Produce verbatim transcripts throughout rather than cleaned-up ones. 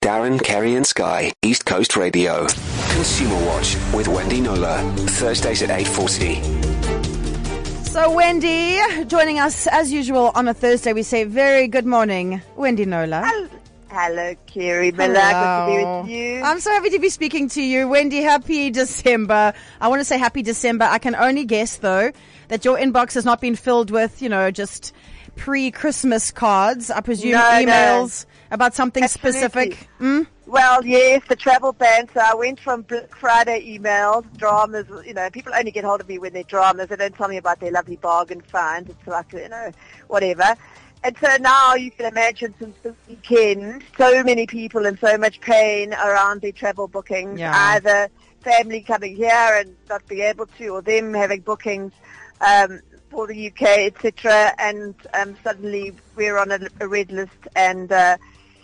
Darren, Kerry and Sky, East Coast Radio. Consumer Watch with Wendy Nola, Thursdays at eight forty. So Wendy, joining us as usual on a Thursday, we say very good morning, Wendy Nola. Hello, Hello Kerry Miller, good to be with you. I'm so happy to be speaking to you. Wendy, happy December. I want to say happy December. I can only guess, though, that your inbox has not been filled with, you know, just pre-Christmas cards. I presume no, emails no. about something Absolutely. specific. Mm? Well, yes, the travel ban. So I went from Black Friday emails, dramas, you know, people only get hold of me when they're dramas. They don't tell me about their lovely bargain finds. It's like, you know, whatever. And so now you can imagine since this weekend, so many people in so much pain around their travel bookings, Yeah. either family coming here and not being able to, or them having bookings um, for the U K, et cetera. And um, suddenly we're on a, a red list, and uh,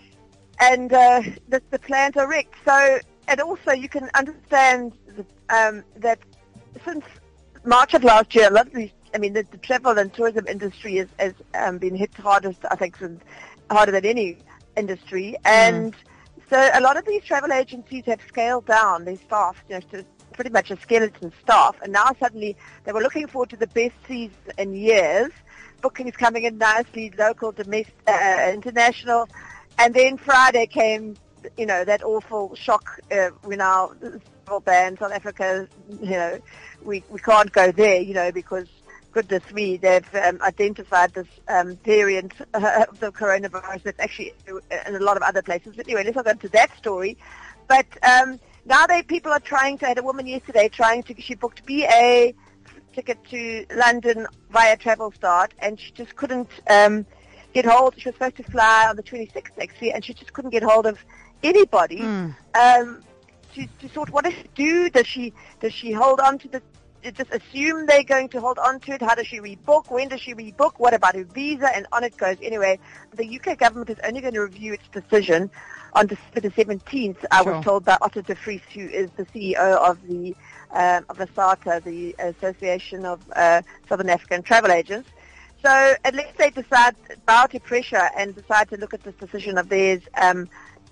and uh, the, the plans are wrecked. So, and also you can understand um, that since March of last year, a lot of these, I mean, the, the travel and tourism industry has, has um, been hit hardest, I think, since, harder than any industry. And mm. so a lot of these travel agencies have scaled down their staff, you know, to pretty much a skeleton staff. And now suddenly they were looking forward to the best season in years, bookings coming in nicely, local, domestic, uh, international. And then Friday came, you know, that awful shock. Uh, we now travel ban, South Africa, you know, we, we can't go there, you know, because goodness me, they've um, identified this um, variant uh, of the coronavirus that's actually in a lot of other places. But anyway, let's not go into that story. But um, now they people are trying to, I had a woman yesterday trying to, she booked B A ticket to London via Travel Start, and she just couldn't um, get hold. She was supposed to fly on the twenty-sixth actually, and she just couldn't get hold of anybody. Mm. Um, she, she thought, what does she do? Does she does she hold on to the? Just assume they're going to hold on to it? How does she rebook? When does she rebook? What about her visa? And on it goes. Anyway, the U K government is only going to review its decision on December the seventeenth. I sure. was told by Otto de Vries, who is the C E O of the um, of the SATA, the Association of uh, Southern African Travel Agents. So unless they decide, bow to pressure and decide to look at this decision of theirs um,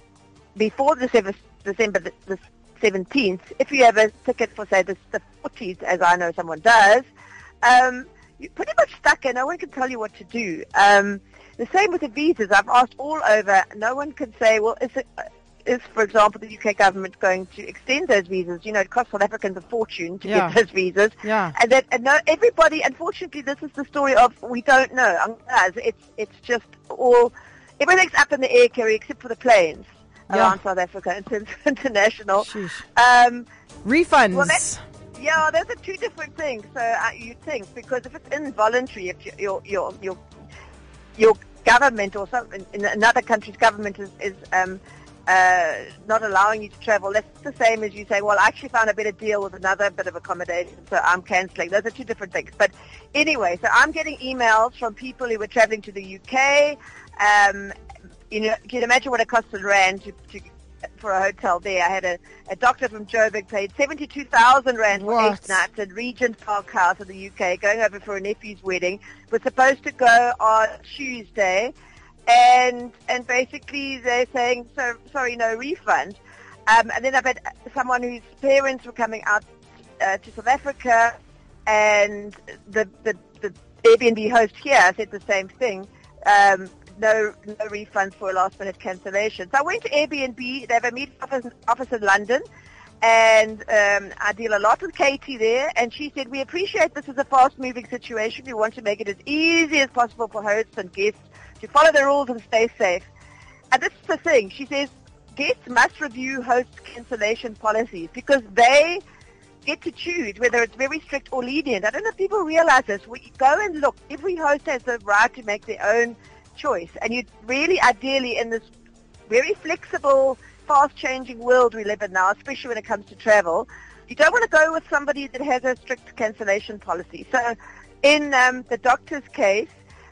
before December, December the, the seventeenth, if you have a ticket for, say, the, the fourteenth, as I know someone does, um, you're pretty much stuck and no one can tell you what to do. Um, the same with the visas. I've asked all over. No one can say, well, is, it, is, for example, the U K government going to extend those visas? You know, it costs South Africans a fortune to yeah. get those visas. Yeah. And that, and no, everybody, unfortunately, this is the story of we don't know. It's, it's just all, everything's up in the air, Kerry, except for the planes. Yeah. Around South Africa and international. Um, Refunds. Well, that's, yeah, those are two different things. So uh, you think, because if it's involuntary, if your your your your government or some in another country's government is, is um, uh, not allowing you to travel, that's the same as you say, well, I actually found a better deal with another bit of accommodation, so I'm cancelling. Those are two different things. But anyway, so I'm getting emails from people who were traveling to the U K. Um, You know, you can imagine what it costs in rand to, to, for a hotel there. I had a, a doctor from Joburg paid seventy-two thousand rand for what? eight nights at Regent Park House in the U K, going over for a nephew's wedding. Was supposed to go on Tuesday, and and basically they're saying, so sorry, no refund. Um, and then I've had someone whose parents were coming out uh, to South Africa, and the, the the Airbnb host here said the same thing. Um, No, no refunds for a last-minute cancellation. So I went to Airbnb. They have a meeting office, office in London, and um, I deal a lot with Katie there. And she said, we appreciate this is a fast-moving situation. We want to make it as easy as possible for hosts and guests to follow the rules and stay safe. And this is the thing. She says guests must review host cancellation policies because they get to choose whether it's very strict or lenient. I don't know if people realize this. We go and look. Every host has the right to make their own choice, and you really ideally in this very flexible, fast-changing world we live in now, especially when it comes to travel, you don't want to go with somebody that has a strict cancellation policy. So in um, the doctor's case,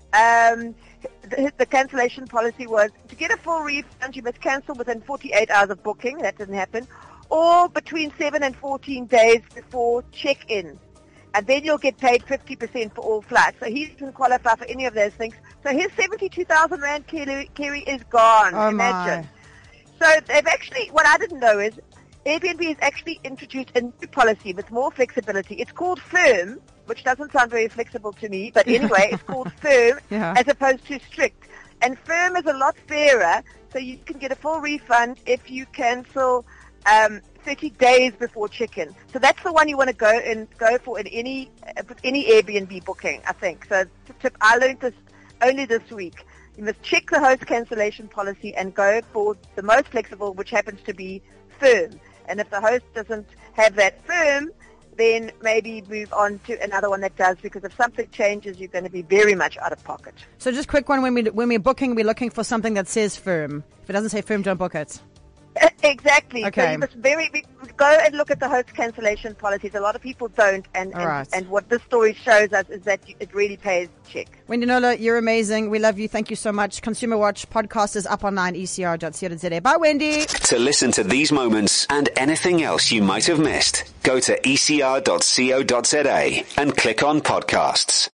um, the, the cancellation policy was to get a full refund, you must cancel within forty-eight hours of booking. That didn't happen. Or between seven and fourteen days before check-in. And then you'll get paid fifty percent for all flights. So he doesn't qualify for any of those things. So his seventy-two thousand rand, Kerry, Kerry is gone. Oh Imagine. My. So they've actually, what I didn't know is Airbnb has actually introduced a new policy with more flexibility. It's called Firm, which doesn't sound very flexible to me, but anyway, it's called Firm yeah. as opposed to Strict. And Firm is a lot fairer, so you can get a full refund if you cancel um, thirty days before check-in. So that's the one you want to go and go for in any uh, any Airbnb booking, I think. So tip, I learned this only this week. You must check the host cancellation policy and go for the most flexible, which happens to be Firm. And if the host doesn't have that Firm, then maybe move on to another one that does, because if something changes, you're going to be very much out of pocket. So just quick one, when, we, when we're booking, we're looking for something that says Firm. If it doesn't say Firm, don't book it. Exactly. Okay. So you must very go and look at the host cancellation policies. A lot of people don't, and and, right. and what this story shows us is that it really pays to check. Wendy Knowler, you're amazing. We love you. Thank you so much. Consumer Watch podcast is up online, e c r dot co dot z a. Bye, Wendy. To listen to these moments and anything else you might have missed, go to e c r dot co dot z a and click on podcasts.